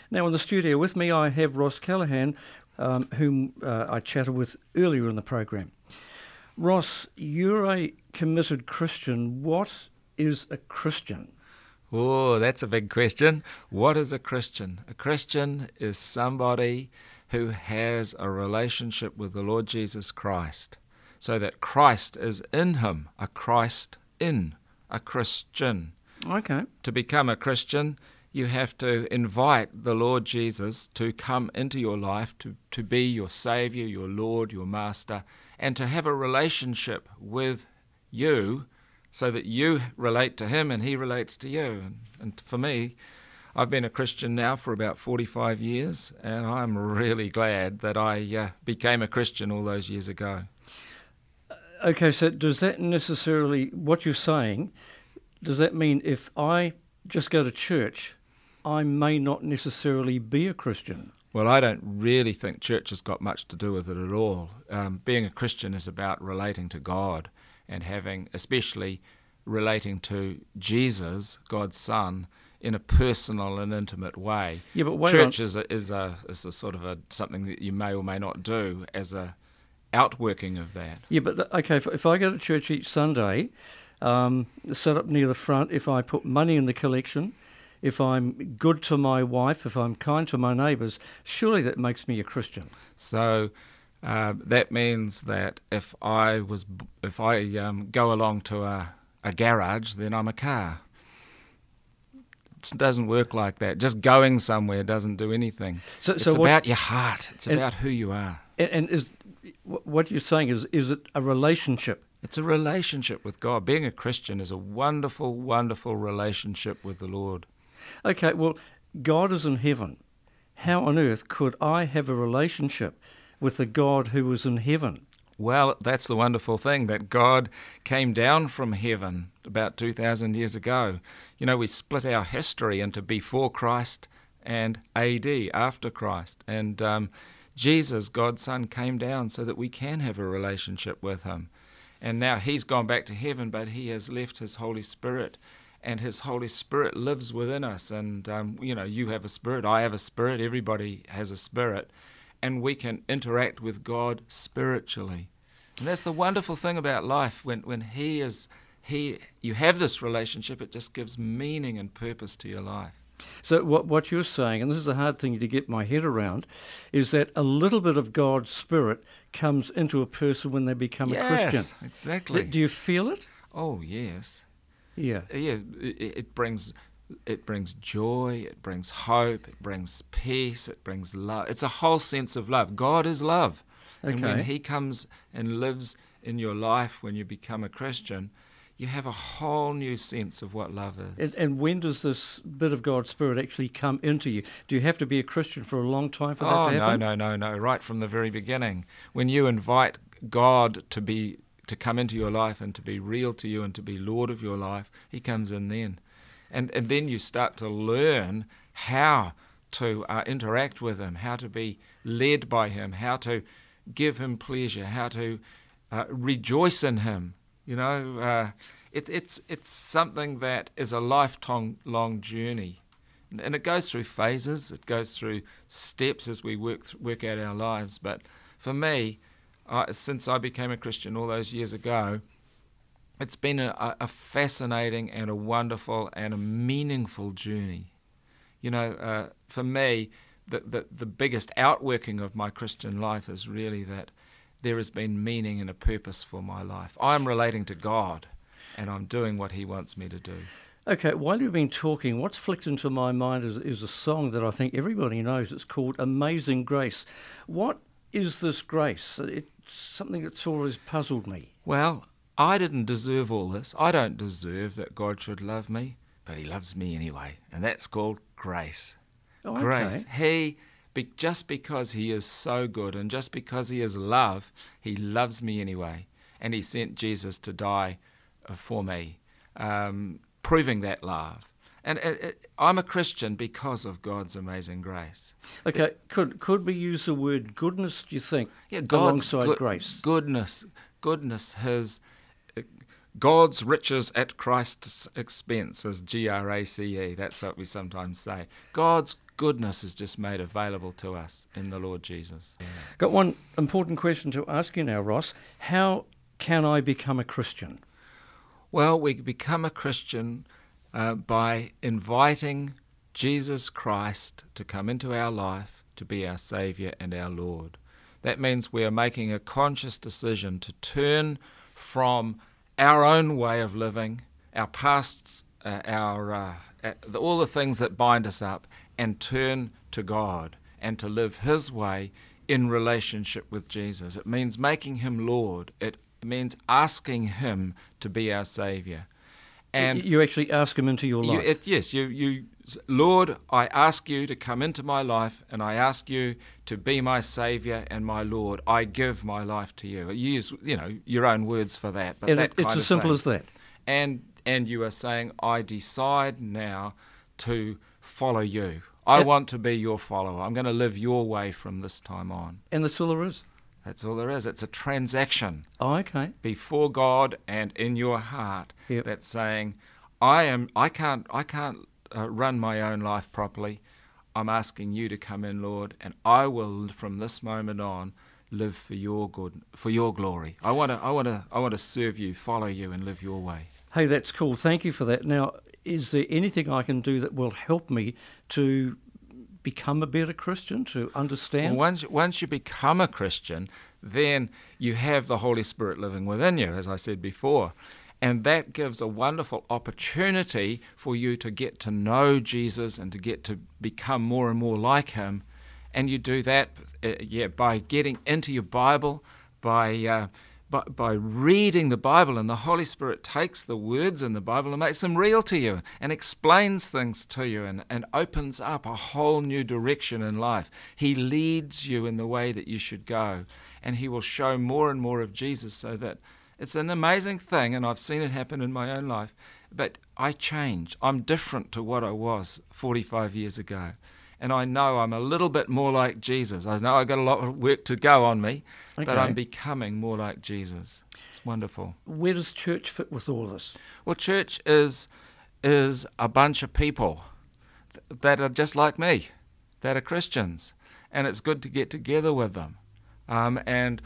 Now in the studio with me I have Ross Callaghan, whom I chatted with earlier in the program. Ross, you're a committed Christian. What is a Christian? Oh, that's a big question. What is a Christian? A Christian is somebody who has a relationship with the Lord Jesus Christ, so that Christ is in him, a Christ in a Christian. Okay. To become a Christian, you have to invite the Lord Jesus to come into your life, to be your Saviour, your Lord, your Master, and to have a relationship with you so that you relate to him and he relates to you. And for me, I've been a Christian now for about 45 years, and I'm really glad that I became a Christian all those years ago. Okay, so does that necessarily, what you're saying, does that mean if I just go to church, I may not necessarily be a Christian? Well, I don't really think church has got much to do with it at all. Being a Christian is about relating to God and especially relating to Jesus, God's Son, in a personal and intimate way. Yeah, but wait on. Church is a sort of something that you may or may not do as a outworking of that. Yeah, but okay, if I go to church each Sunday, set up near the front, if I put money in the collection, if I'm good to my wife, if I'm kind to my neighbours, surely that makes me a Christian. So that means that if I go along to a garage, then I'm a car. It doesn't work like that. Just going somewhere doesn't do anything. It's about your heart. It's about who you are. And is what you're saying is it a relationship? It's a relationship with God. Being a Christian is a wonderful, wonderful relationship with the Lord. Okay, well, God is in heaven. How on earth could I have a relationship with the God who is in heaven? Well, that's the wonderful thing, that God came down from heaven about 2,000 years ago. You know, we split our history into before Christ and AD, after Christ. And Jesus, God's Son, came down so that we can have a relationship with him. And now he's gone back to heaven, but he has left his Holy Spirit. And his Holy Spirit lives within us. And, you have a spirit, I have a spirit, everybody has a spirit. And we can interact with God spiritually. And that's the wonderful thing about life. When you have this relationship, it just gives meaning and purpose to your life. So what you're saying, and this is a hard thing to get my head around, is that a little bit of God's Spirit comes into a person when they become a Christian. Yes, exactly. Do you feel it? Oh, yes. Yeah. Yeah, it brings joy, it brings hope, it brings peace, it brings love. It's a whole sense of love. God is love. Okay. And when he comes and lives in your life when you become a Christian, you have a whole new sense of what love is. And when does this bit of God's Spirit actually come into you? Do you have to be a Christian for a long time for that to happen? No. Right from the very beginning. When you invite God to come into your life and to be real to you and to be Lord of your life, he comes in then. And then you start to learn how to interact with him, how to be led by him, how to give him pleasure, how to rejoice in him. You know, it's something that is a long journey. And it goes through phases, it goes through steps as we work out our lives. But for me, since I became a Christian all those years ago, it's been a fascinating and a wonderful and a meaningful journey. You know, for me, the biggest outworking of my Christian life is really that there has been meaning and a purpose for my life. I'm relating to God, and I'm doing what he wants me to do. Okay, while you've been talking, what's flicked into my mind is a song that I think everybody knows. It's called Amazing Grace. What is this grace? It's something that's always puzzled me. Well, I didn't deserve all this. I don't deserve that God should love me, but he loves me anyway, and that's called grace. Oh, okay. Grace. Just because he is so good and just because he is love, he loves me anyway. And he sent Jesus to die for me, proving that love. And I'm a Christian because of God's amazing grace. Okay, could we use the word goodness, do you think, alongside grace? Goodness, God's riches at Christ's expense, as GRACE, that's what we sometimes say. God's goodness is just made available to us in the Lord Jesus. Yeah. Got one important question to ask you now, Ross. How can I become a Christian? Well, we become a Christian by inviting Jesus Christ to come into our life, to be our Saviour and our Lord. That means we are making a conscious decision to turn from our own way of living, our pasts, all the things that bind us up, and turn to God and to live His way in relationship with Jesus. It means making Him Lord. It means asking Him to be our Saviour. And you actually ask Him into your life? Yes, Lord, I ask you to come into my life, and I ask you to be my Saviour and my Lord. I give my life to you. You use, your own words for that. But and that it's as simple as that. And you are saying, I decide now to follow you. I want to be your follower. I'm going to live your way from this time on. And that's all there is? That's all there is. It's a transaction. Oh, okay. Before God and in your heart. Yep. That's saying, I can't run my own life properly. I'm asking you to come in, Lord, and I will from this moment on live for your good, for your glory. I want to serve you, follow you, and live your way. Hey, that's cool. Thank you for that. Now, is there anything I can do that will help me to become a better Christian, to understand? Well, once you become a Christian, then you have the Holy Spirit living within you, as I said before. And that gives a wonderful opportunity for you to get to know Jesus and to get to become more and more like Him. And you do that by getting into your Bible, by reading the Bible, and the Holy Spirit takes the words in the Bible and makes them real to you and explains things to you and opens up a whole new direction in life. He leads you in the way that you should go, and He will show more and more of Jesus, so that it's an amazing thing, and I've seen it happen in my own life, but I change. I'm different to what I was 45 years ago. And I know I'm a little bit more like Jesus. I know I've got a lot of work to go on me, but I'm becoming more like Jesus. It's wonderful. Where does church fit with all this? Well, church is a bunch of people that are just like me, that are Christians. And it's good to get together with them. And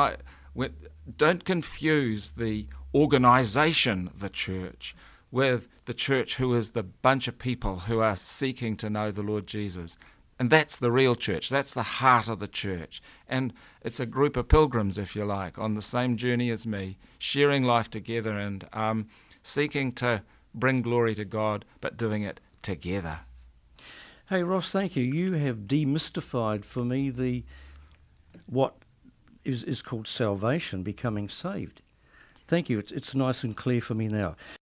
don't confuse the organisation, the church, with the church, who is the bunch of people who are seeking to know the Lord Jesus. And that's the real church. That's the heart of the church. And it's a group of pilgrims, if you like, on the same journey as me, sharing life together and seeking to bring glory to God, but doing it together. Hey, Ross, thank you. You have demystified for me what is called salvation, becoming saved. Thank you. It's nice and clear for me now.